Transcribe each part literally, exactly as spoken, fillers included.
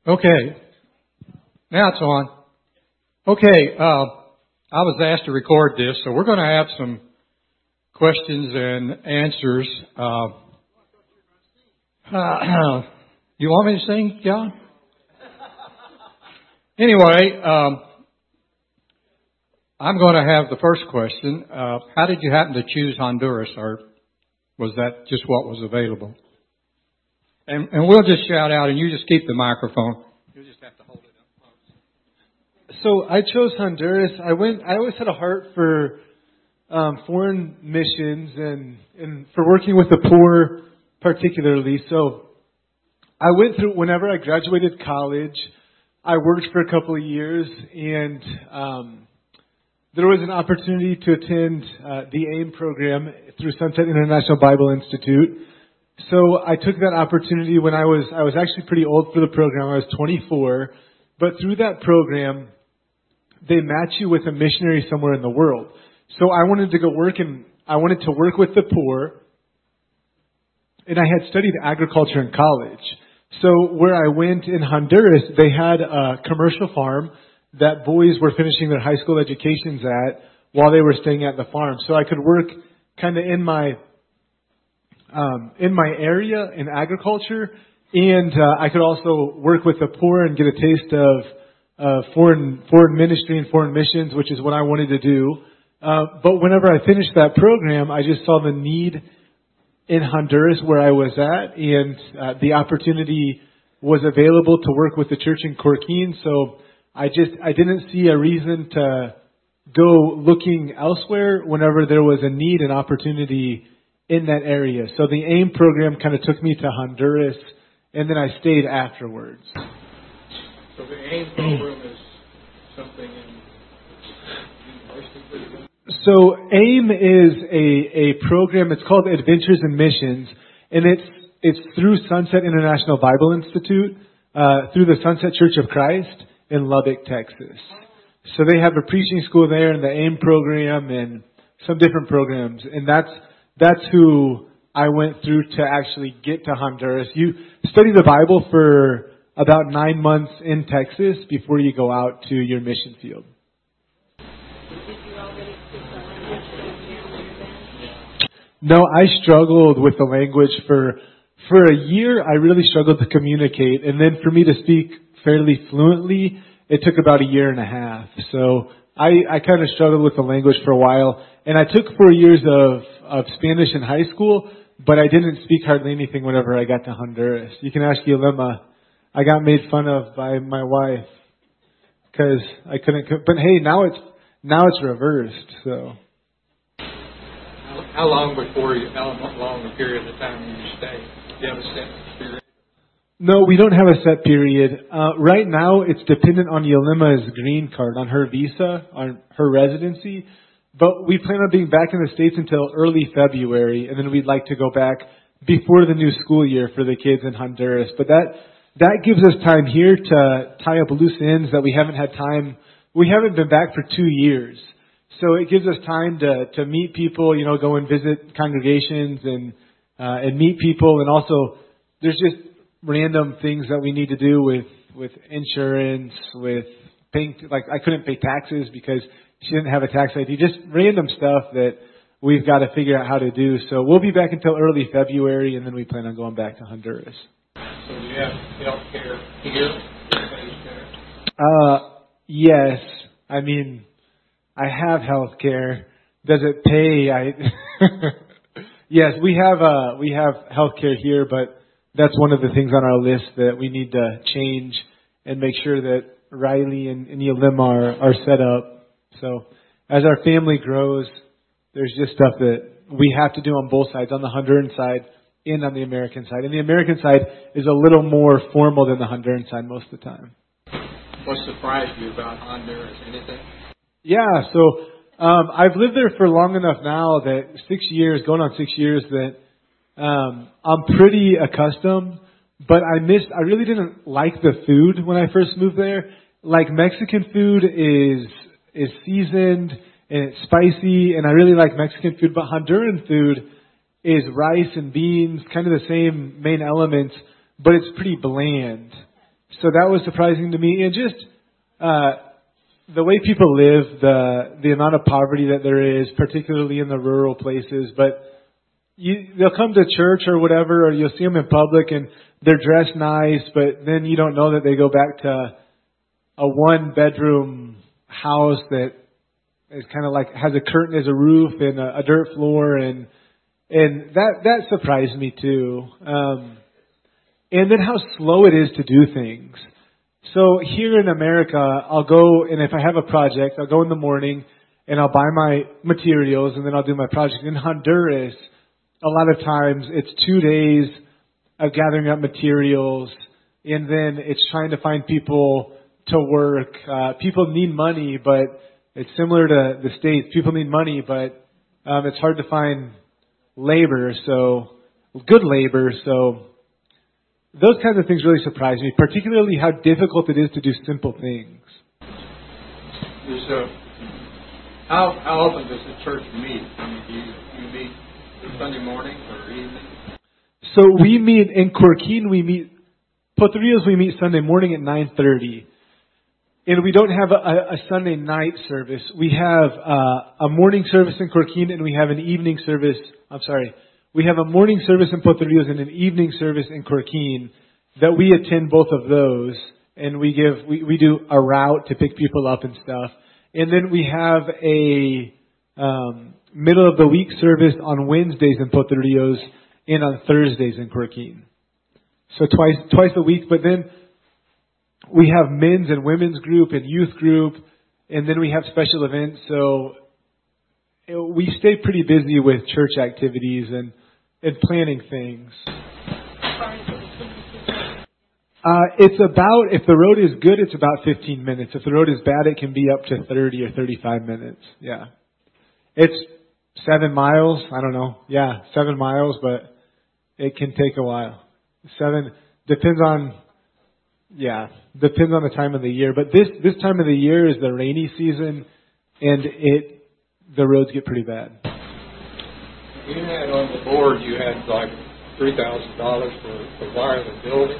Okay, now it's on. Okay, uh, I was asked to record this, so we're going to have some questions and answers. Uh, uh, you want me to sing, John? Anyway, um, I'm going to have the first question. Uh, how did you happen to choose Honduras, or was that just what was available? And, and we'll just shout out, and you just keep the microphone. You'll just have to hold it up close. So I chose Honduras. I went. I always had a heart for um, foreign missions and and for working with the poor, particularly. So I went through. Whenever I graduated college, I worked for a couple of years, and um, there was an opportunity to attend uh, the AIM program through Sunset International Bible Institute. So I took that opportunity when I was I was actually pretty old for the program. I was twenty-four, but through that program, they match you with a missionary somewhere in the world. So I wanted to go work and I wanted to work with the poor, and I had studied agriculture in college. So where I went in Honduras, they had a commercial farm that boys were finishing their high school educations at while they were staying at the farm. So I could work kind of in my Um, in my area in agriculture, and uh, I could also work with the poor and get a taste of uh, foreign foreign ministry and foreign missions, which is what I wanted to do. Uh, but whenever I finished that program, I just saw the need in Honduras where I was at, and uh, the opportunity was available to work with the church in Corquín. So I just I didn't see a reason to go looking elsewhere whenever there was a need and opportunity in that area. So the AIM program kind of took me to Honduras, and then I stayed afterwards. So the AIM program is something in university? So AIM is a, a program, it's called Adventures in Missions, and it's it's through Sunset International Bible Institute, uh, through the Sunset Church of Christ in Lubbock, Texas. So they have a preaching school there and the AIM program and some different programs, and that's That's who I went through to actually get to Honduras. You study the Bible for about nine months in Texas before you go out to your mission field. Did you already speak the language when you were there? No, I struggled with the language for for a year. I really struggled to communicate, and then for me to speak fairly fluently, it took about a year and a half. So I, I kind of struggled with the language for a while, and I took four years of of Spanish in high school, but I didn't speak hardly anything whenever I got to Honduras. You can ask Yolema. I got made fun of by my wife because I couldn't. But hey, now it's now it's reversed. So. How long before you? How long a period of time do you stay? Do you have a set period? No, we don't have a set period. Uh, right now, it's dependent on Yolema's green card, on her visa, on her residency. But we plan on being back in the States until early February, and then we'd like to go back before the new school year for the kids in Honduras. But that that gives us time here to tie up loose ends that we haven't had time. We haven't been back for two years. So it gives us time to, to meet people, you know, go and visit congregations and uh, and meet people. And also, there's just random things that we need to do with, with insurance, with paying, like I couldn't pay taxes because she didn't have a tax I D, just random stuff that we've got to figure out how to do. So we'll be back until early February, and then we plan on going back to Honduras. So do you have health care here? Uh, yes. I mean, I have health care. Does it pay? I yes, we have uh, we have health care here, but that's one of the things on our list that we need to change and make sure that Riley and, and Yolema are, are set up. So as our family grows, there's just stuff that we have to do on both sides, on the Honduran side and on the American side. And the American side is a little more formal than the Honduran side most of the time. What surprised you about Honduras? Anything? Yeah, so um, I've lived there for long enough now that six years, going on six years, that um, I'm pretty accustomed. But I missed, I really didn't like the food when I first moved there. Like Mexican food is... is seasoned and it's spicy, and I really like Mexican food, but Honduran food is rice and beans, kind of the same main elements, but it's pretty bland. so that was surprising to me. And just uh, the way people live, the the amount of poverty that there is, particularly in the rural places. But you, they'll come to church or whatever, or you'll see them in public and they're dressed nice, but then you don't know that they go back to a one-bedroom house that is kind of like has a curtain as a roof and a, a dirt floor, and and that that surprised me too. Um, and then how slow it is to do things. So here in America, I'll go, and if I have a project, I'll go in the morning and I'll buy my materials and then I'll do my project. In Honduras, a lot of times it's two days of gathering up materials, and then it's trying to find people to work. Uh, people need money, but it's similar to the States. People need money, but um, it's hard to find labor, so good labor, so those kinds of things really surprise me, particularly how difficult it is to do simple things. Is, uh, how how often does the church meet? I mean, do you, you meet Sunday morning or evening? So we meet in Corquin. We meet Potrillos. We meet Sunday morning at nine thirty, and we don't have a, a Sunday night service. We have uh, a morning service in Corquin, and we have an evening service. I'm sorry. We have a morning service in Potrillos and an evening service in Corquin that we attend both of those, and we give we, we do a route to pick people up and stuff. And then we have a um, middle of the week service on Wednesdays in Potrillos and on Thursdays in Corquin. So twice twice a week. But then we have men's and women's group and youth group, and then we have special events. So we stay pretty busy with church activities and and planning things. Uh, it's about, if the road is good, it's about fifteen minutes. If the road is bad, it can be up to thirty or thirty-five minutes. Yeah. It's seven miles. I don't know. Yeah, seven miles, but it can take a while. Seven, depends on, yeah, depends on the time of the year. But this, this time of the year is the rainy season, and it, the roads get pretty bad. You had on the board, you had like three thousand dollars for, for wire the building.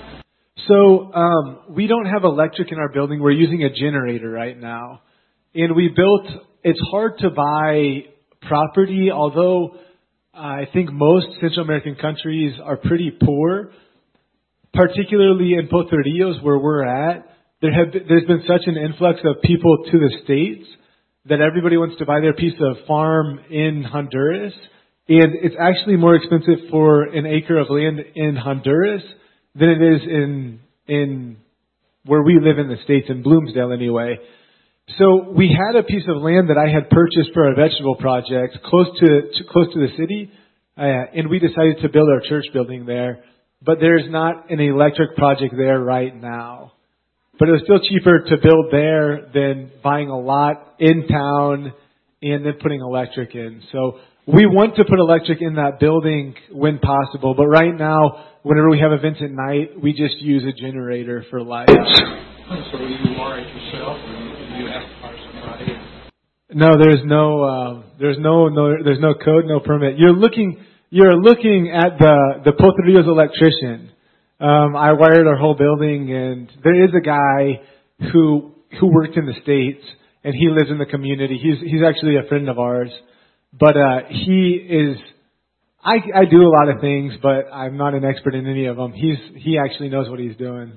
So um, we don't have electric in our building. We're using a generator right now. And we built, it's hard to buy property, although I think most Central American countries are pretty poor, particularly in Potrillos where we're at. There have been, there's been such an influx of people to the States that everybody wants to buy their piece of farm in Honduras. And it's actually more expensive for an acre of land in Honduras than it is in in where we live in the States, in Bloomsdale anyway. So we had a piece of land that I had purchased for a vegetable project close to, to close to the city, uh, and we decided to build our church building there. But there's not an electric project there right now. But it was still cheaper to build there than buying a lot in town and then putting electric in. So we want to put electric in that building when possible. But right now, whenever we have events at night, we just use a generator for lights. So you wire it yourself, or you have to hire somebody? No, there's no, uh, there's no, no, there's no code, no permit. You're looking, you're looking at the the Potrillos electrician. Um, I wired our whole building, and there is a guy who who worked in the States, and he lives in the community. He's he's actually a friend of ours, but uh, he is. I I do a lot of things, but I'm not an expert in any of them. He's he actually knows what he's doing.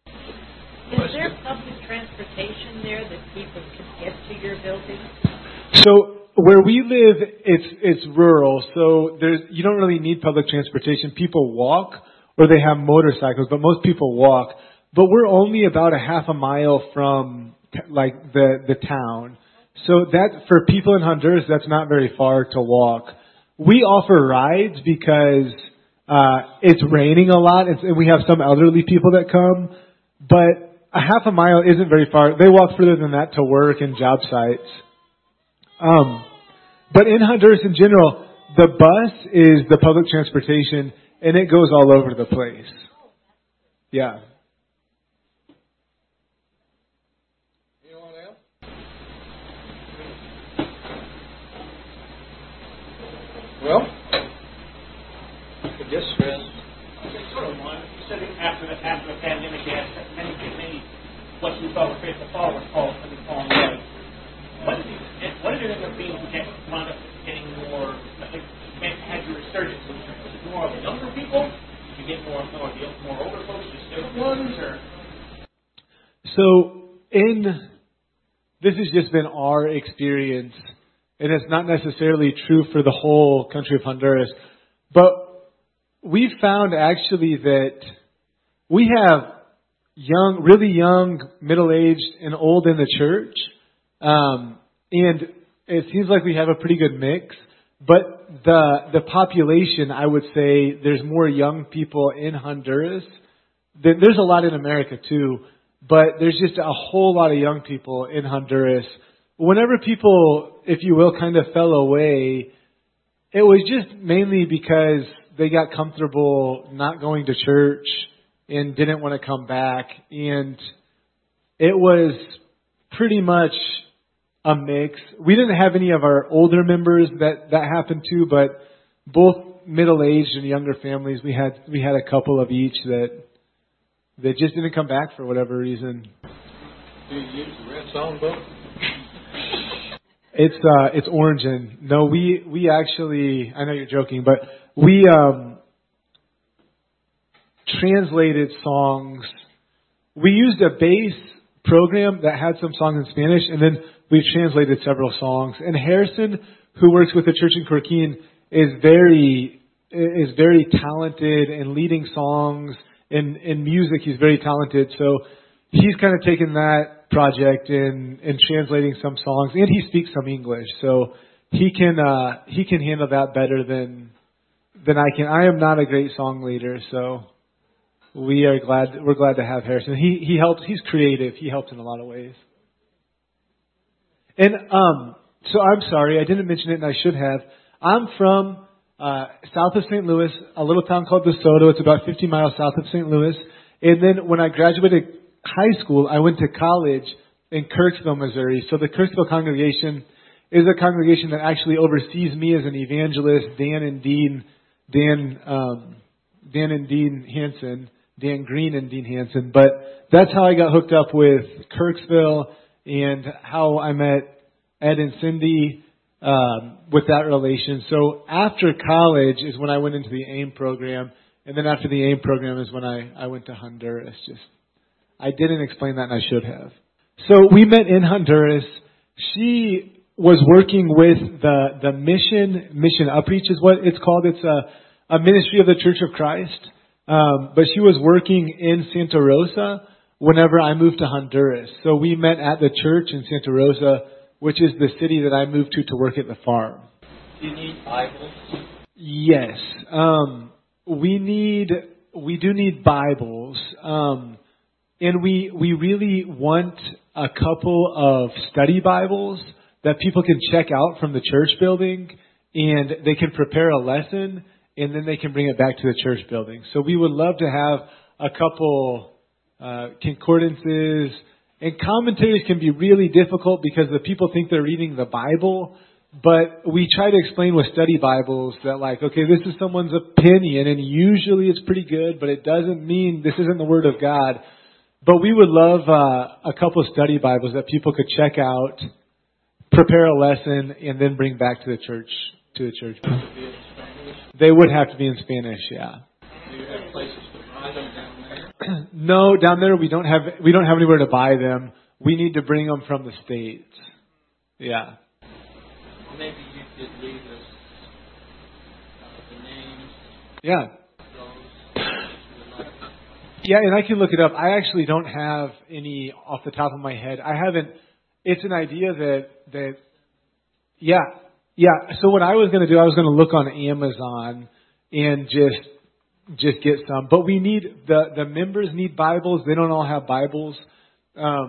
Is there public transportation there that people can get to your building? So where we live, it's it's rural, so there's you don't really need public transportation. People walk. Or they have motorcycles, but most people walk. But we're only about a half a mile from like the the town, so that for people in Honduras, that's not very far to walk. We offer rides because uh, it's raining a lot, and we have some elderly people that come. But a half a mile isn't very far. They walk further than that to work and job sites. Um, but in Honduras in general, the bus is the public transportation. And it goes all over the place. Yeah. Anyone else? Well, I guess, uh, sort of one. You said that after the after the pandemic, they had many many what you thought were faithful followers called I think falling away. What did you what did it end up being to get wound up getting more? Like, had your resurgence? Was it more of the younger people? Did you get more more of the more older folks, just different ones, or? So in this has just been our experience, and it's not necessarily true for the whole country of Honduras, but we found actually that we have young, really young, middle-aged, and old in the church, um, and it seems like we have a pretty good mix. But the the population, I would say, there's more young people in Honduras. There's a lot in America too, but there's just a whole lot of young people in Honduras. Whenever people, if you will, kind of fell away, it was just mainly because they got comfortable not going to church and didn't want to come back. And it was pretty much a mix. We didn't have any of our older members that that happened to, but both middle-aged and younger families, we had we had a couple of each that that just didn't come back for whatever reason. Do you use the red songbook? It's uh it's orange, and no, we we actually, I know you're joking, but we um translated songs. We used a bass program that had some songs in Spanish, and then we've translated several songs. And Harrison, who works with the church in Corquín, is very is very talented in leading songs. In in music, he's very talented. So he's kind of taken that project and and translating some songs, and he speaks some English, so he can uh, he can handle that better than than I can. I am not a great song leader, so we are glad we're glad to have Harrison. He he helps. He's creative. He helps in a lot of ways. And um, so I'm sorry, I didn't mention it, and I should have. I'm from uh, south of Saint Louis, a little town called DeSoto. It's about fifty miles south of Saint Louis. And then when I graduated high school, I went to college in Kirksville, Missouri. So the Kirksville congregation is a congregation that actually oversees me as an evangelist. Dan and Dean, Dan, um, Dan and Dean Hansen, Dan Green and Dean Hansen. But that's how I got hooked up with Kirksville, and how I met Ed and Cindy um, with that relation. So after college is when I went into the AIM program, and then after the AIM program is when I, I went to Honduras. Just I didn't explain that, and I should have. So we met in Honduras. She was working with the the mission mission Upreach is what it's called. It's a a ministry of the Church of Christ. Um, but she was working in Santa Rosa whenever I moved to Honduras. So we met at the church in Santa Rosa, which is the city that I moved to to work at the farm. Do you need Bibles? Yes. Um, we need, we do need Bibles. Um, and we, we really want a couple of study Bibles that people can check out from the church building, and they can prepare a lesson, and then they can bring it back to the church building. So we would love to have a couple Uh, concordances, and commentaries can be really difficult because the people think they're reading the Bible, but we try to explain with study Bibles that, like, okay, this is someone's opinion, and usually it's pretty good, but it doesn't mean this isn't the Word of God. But we would love uh, a couple of study Bibles that people could check out, prepare a lesson, and then bring back to the church. To the church, they would have to be in Spanish. Yeah. Do you have places to buy them down there? No, down there we don't have we don't have anywhere to buy them. We need to bring them from the States. Yeah. Maybe you could leave us uh, the names. Yeah. Yeah, and I can look it up. I actually don't have any off the top of my head. I haven't. It's an idea that that. Yeah, yeah. So what I was going to do, I was going to look on Amazon and just. Just get some, but we need the the members need Bibles. They don't all have Bibles. Um,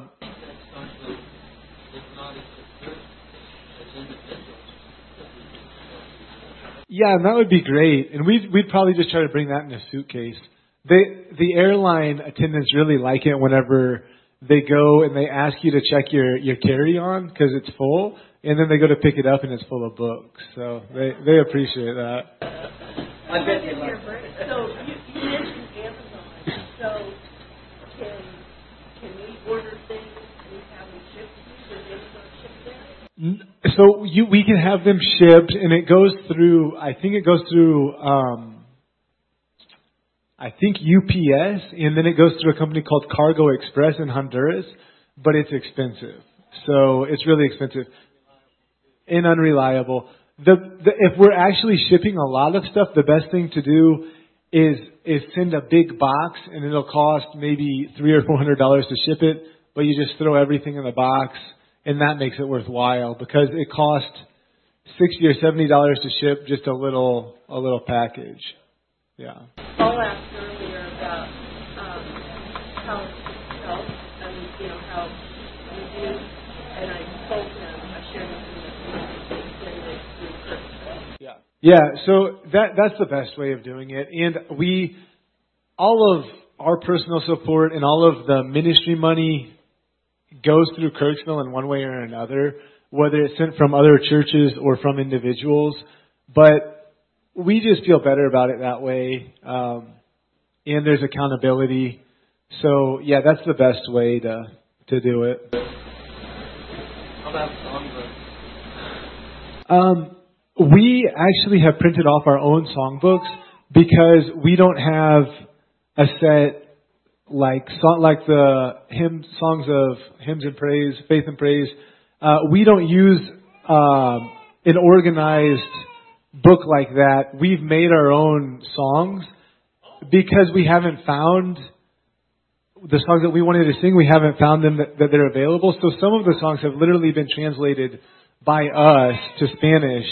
yeah, and that would be great. And we'd we'd probably just try to bring that in a suitcase. They the airline attendants really like it whenever they go and they ask you to check your your carry on because it's full, and then they go to pick it up and it's full of books. So they they appreciate that. I bet you love it. So you, you mentioned So you, we can have them shipped, and it goes through. I think it goes through. Um, I think U P S, and then it goes through a company called Cargo Express in Honduras, but it's expensive. So it's really expensive and unreliable. The, the if we're actually shipping a lot of stuff, the best thing to do is is send a big box, and it'll cost maybe three or four hundred dollars to ship it. But you just throw everything in the box, and that makes it worthwhile because it costs sixty or seventy dollars to ship just a little a little package. Yeah. Paul asked earlier about um, how it helps, I mean, you know, how you do, and I told him, I shared with him that we it through Kirksville. Yeah. Yeah, so that that's the best way of doing it. And we, all of our personal support and all of the ministry money goes through Kirksville in one way or another, whether it's sent from other churches or from individuals. But we just feel better about it that way. Um, and there's accountability. So, yeah, that's the best way to, to do it. How about songbooks? Um, we actually have printed off our own songbooks because we don't have a set like song, like the hymn songs of hymns and praise, faith and praise. Uh, we don't use um, an organized book like that. We've made our own songs because we haven't found the songs that we wanted to sing. We haven't found them that, that they're available. So some of the songs have literally been translated by us to Spanish.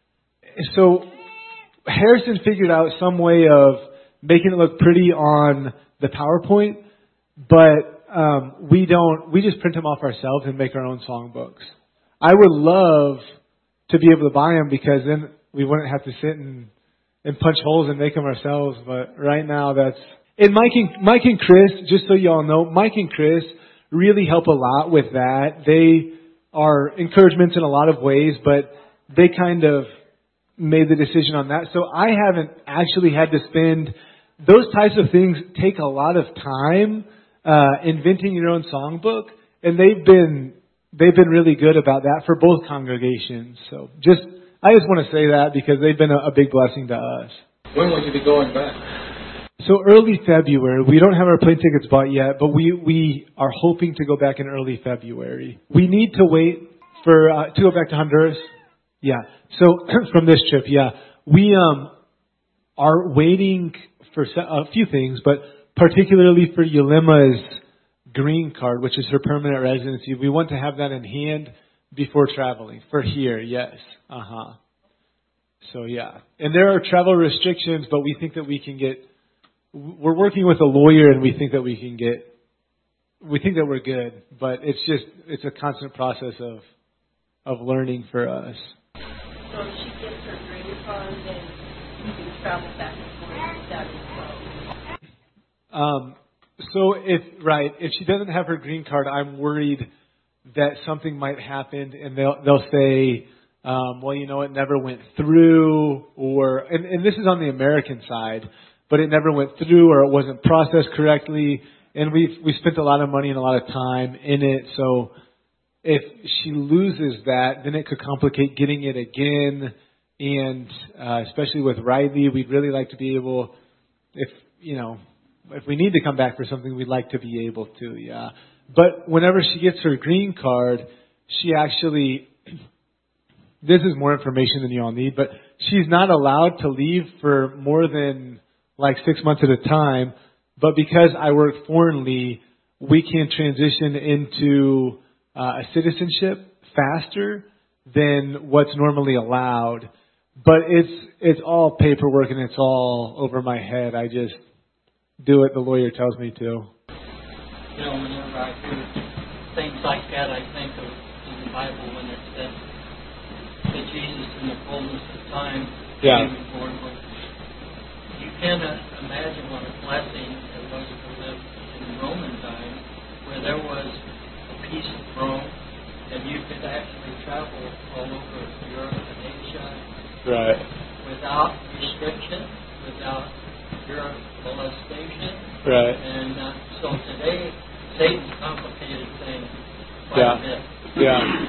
So Harrison figured out some way of making it look pretty on the PowerPoint, but um, we don't. We just print them off ourselves and make our own songbooks. I would love to be able to buy them because then we wouldn't have to sit and, and punch holes and make them ourselves. But right now, that's and Mike and Mike and Chris. Just so you all know, Mike and Chris really help a lot with that. They are encouragements in a lot of ways, but they kind of made the decision on that. So I haven't actually had to spend. Those types of things take a lot of time, uh, inventing your own songbook, and they've been they've been really good about that for both congregations. So just I just want to say that because they've been a, a big blessing to us. When will you be going back? So early February. We don't have our plane tickets bought yet, but we we are hoping to go back in early February. We need to wait for uh, to go back to Honduras. Yeah. So from this trip, yeah, we um are waiting for a few things, but particularly for Yulima's green card, which is her permanent residency. We want to have that in hand before traveling. For here, yes. Uh-huh. So, yeah. And there are travel restrictions, but we think that we can get, we're working with a lawyer and we think that we can get, we think that we're good, but it's just, it's a constant process of, of learning for us. So if she gets her green card, then you can travel back and forth without any problem. Um, so if, right, if she doesn't have her green card, I'm worried that something might happen and they'll, they'll say, um, well, you know, it never went through or, and, and this is on the American side, but it never went through or it wasn't processed correctly. And we've, we spent a lot of money and a lot of time in it. So if she loses that, then it could complicate getting it again. And, uh, especially with Riley, we'd really like to be able, if, you know, if we need to come back for something, we'd like to be able to, yeah. But whenever she gets her green card, she actually, this is more information than you all need, but she's not allowed to leave for more than like six months at a time. But because I work foreignly, we can transition into uh, a citizenship faster than what's normally allowed. But it's it's all paperwork and it's all over my head. I just do what the lawyer tells me to. You know, whenever I hear things like that, I think of in the Bible when it says that Jesus in the fullness of time Yeah. came before him. You cannot imagine what a blessing it was to live in Roman times where there was a piece of Rome and you could actually travel all over Europe and Asia Right. without restriction, without fear of molestation. Right. And uh, so today, Satan's complicated things quite Yeah. a bit. Yeah.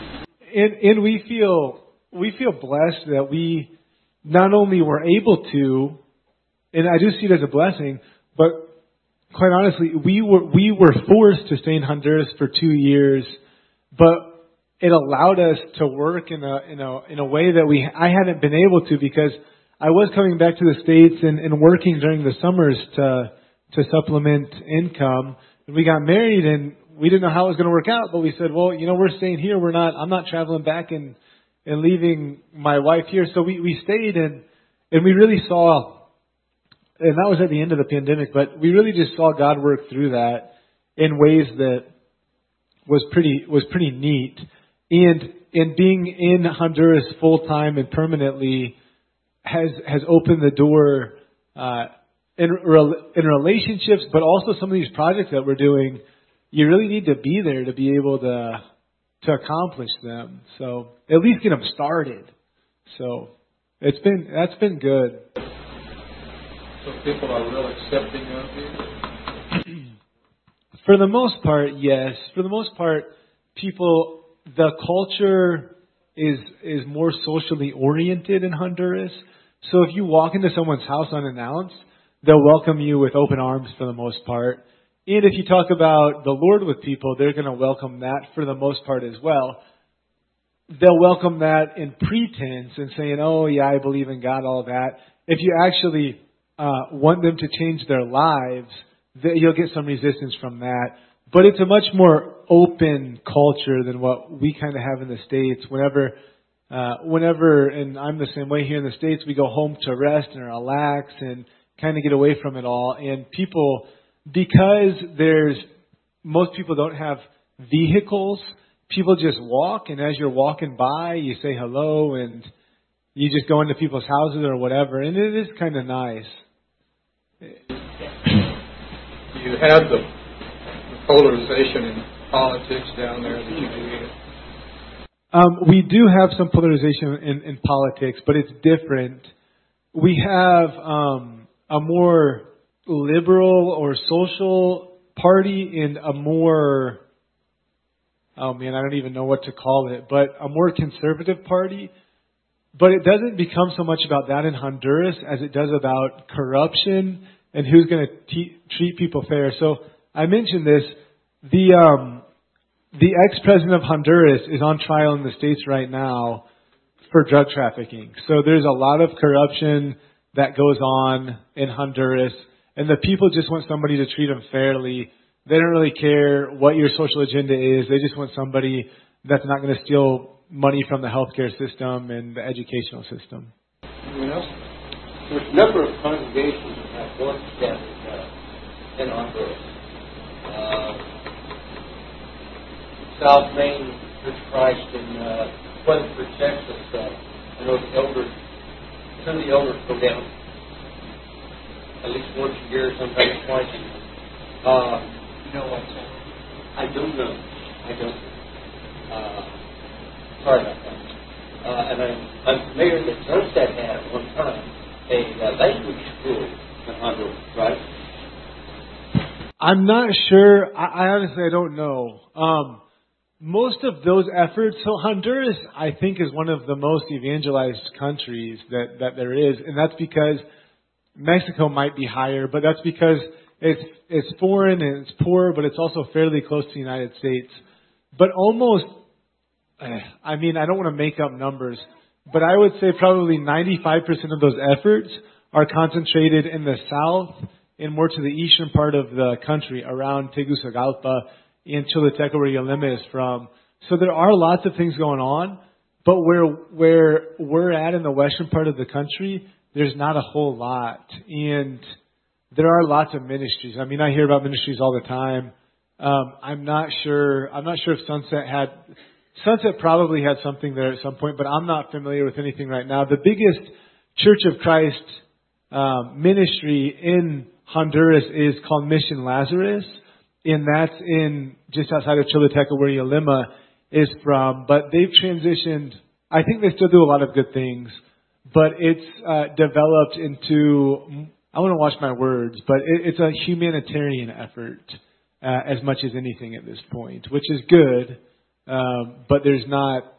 and, and we feel we feel blessed that we not only were able to, and I do see it as a blessing, but quite honestly, we were we were forced to stay in Honduras for two years, but it allowed us to work in a in a in a way that we I hadn't been able to, because I was coming back to the States and, and working during the summers to to supplement income. And we got married and we didn't know how it was going to work out, but we said, well, you know, we're staying here. We're not, I'm not traveling back and, and leaving my wife here. So we, we stayed and, and we really saw, and that was at the end of the pandemic, but we really just saw God work through that in ways that was pretty, was pretty neat. And, and being in Honduras full time and permanently has, has opened the door, uh, in, in relationships, but also some of these projects that we're doing. You really need to be there to be able to to accomplish them. So at least get them started. So it's been that's been good. So people are real accepting of you? For the most part, yes. For the most part, people, the culture is is more socially oriented in Honduras. So if you walk into someone's house unannounced, they'll welcome you with open arms for the most part. And if you talk about the Lord with people, they're going to welcome that for the most part as well. They'll welcome that in pretense and saying, oh, yeah, I believe in God, all that. If you actually uh, want them to change their lives, th- you'll get some resistance from that. But it's a much more open culture than what we kind of have in the States. Whenever, uh, whenever, and I'm the same way here in the States, we go home to rest and relax and kind of get away from it all. And people... Because there's, most people don't have vehicles, people just walk, and as you're walking by, you say hello, and you just go into people's houses or whatever, and it is kind of nice. You have the polarization in politics down there that you do. Um, we do have some polarization in, in politics, but it's different. We have um, a more liberal or social party and a more, oh man, I don't even know what to call it, but a more conservative party. But it doesn't become so much about that in Honduras as it does about corruption and who's going to te- treat people fair. So I mentioned this. The um, the ex-president of Honduras is on trial in the States right now for drug trafficking. So there's a lot of corruption that goes on in Honduras. And the people just want somebody to treat them fairly. They don't really care what your social agenda is. They just want somebody that's not going to steal money from the healthcare system and the educational system. Anyone else? There's a number of congregations that have one step uh, in Honduras. Uh, South Main Church of Christ in uh, Weatherford, Texas. Uh, I know the elders, some of the elders go down at least once a year, sometimes twice a year. Uh, You know what's that? I don't know. I don't know. Uh, sorry about that. Uh, and I'm, I'm familiar that Sunset had at one time a uh, language school in Honduras, right? I'm not sure. I, I honestly, I don't know. Um, most of those efforts, so Honduras, I think, is one of the most evangelized countries that, that there is. And that's because Mexico might be higher, but that's because it's it's foreign and it's poor, but it's also fairly close to the United States. But almost, I mean, I don't want to make up numbers, but I would say probably ninety-five percent of those efforts are concentrated in the south and more to the eastern part of the country, around Tegucigalpa and Choluteca, where Yolima is from. So there are lots of things going on, but where where we're at in the western part of the country, there's not a whole lot. And there are lots of ministries. I mean, I hear about ministries all the time. Um, I'm not sure. I'm not sure if Sunset had. Sunset probably had something there at some point, but I'm not familiar with anything right now. The biggest Church of Christ um, ministry in Honduras is called Mission Lazarus, and that's in just outside of Choluteca, where Yolima is from. But they've transitioned. I think they still do a lot of good things, but it's uh, developed into, I want to watch my words, but it, it's a humanitarian effort uh, as much as anything at this point, which is good. Um, but there's not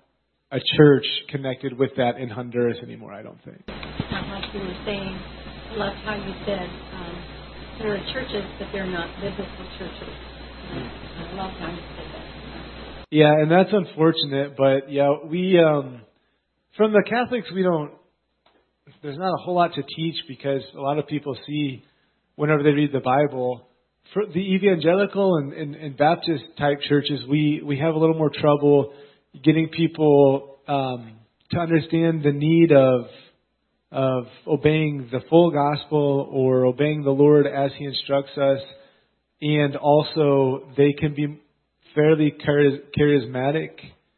a church connected with that in Honduras anymore, I don't think. Not like you were saying, I loved how you said um, there are churches, but they're not biblical churches. I love how you said that. Yeah, and that's unfortunate, but yeah, we, um, from the Catholics, we don't, there's not a whole lot to teach because a lot of people see whenever they read the Bible. For the evangelical and, and, and Baptist type churches, we, we have a little more trouble getting people um, to understand the need of of obeying the full gospel or obeying the Lord as He instructs us, and also they can be fairly charismatic,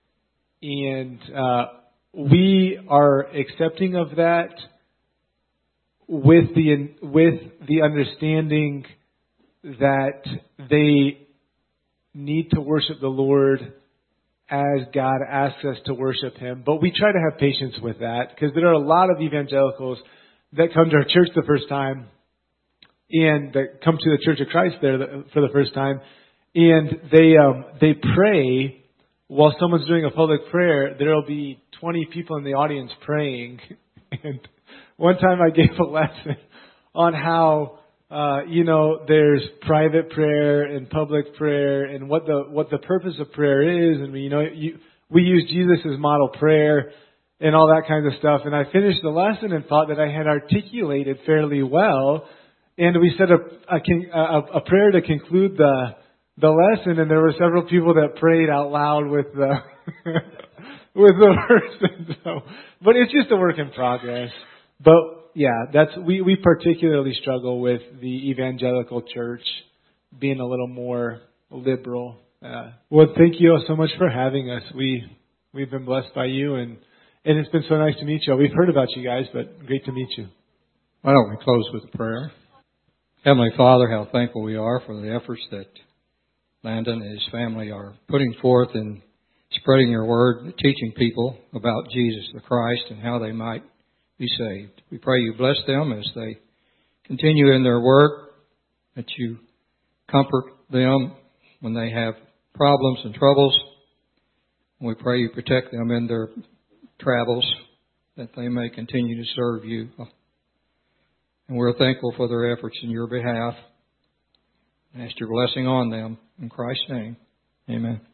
and uh, we are accepting of that with the with the understanding that they need to worship the Lord as God asks us to worship Him. But we try to have patience with that because there are a lot of evangelicals that come to our church the first time and that come to the Church of Christ there for the first time, and they um, they pray while someone's doing a public prayer. There will be twenty people in the audience praying. And one time I gave a lesson on how Uh, you know, there's private prayer and public prayer, and what the what the purpose of prayer is, and we, you know, you, we use Jesus' model prayer and all that kind of stuff. And I finished the lesson and thought that I had articulated fairly well, and we said a a, a, a prayer to conclude the the lesson, and there were several people that prayed out loud with the with the verse. So, but it's just a work in progress. But yeah, that's we, we particularly struggle with the evangelical church being a little more liberal. Uh, well, thank you all so much for having us. We we've been blessed by you, and and it's been so nice to meet you. We've heard about you guys, but great to meet you. Why don't we close with a prayer? Heavenly Father, how thankful we are for the efforts that Landon and his family are putting forth in spreading your word, teaching people about Jesus the Christ and how they might be saved. We pray you bless them as they continue in their work, that you comfort them when they have problems and troubles. And we pray you protect them in their travels, that they may continue to serve you. And we're thankful for their efforts in your behalf. And ask your blessing on them. In Christ's name, amen.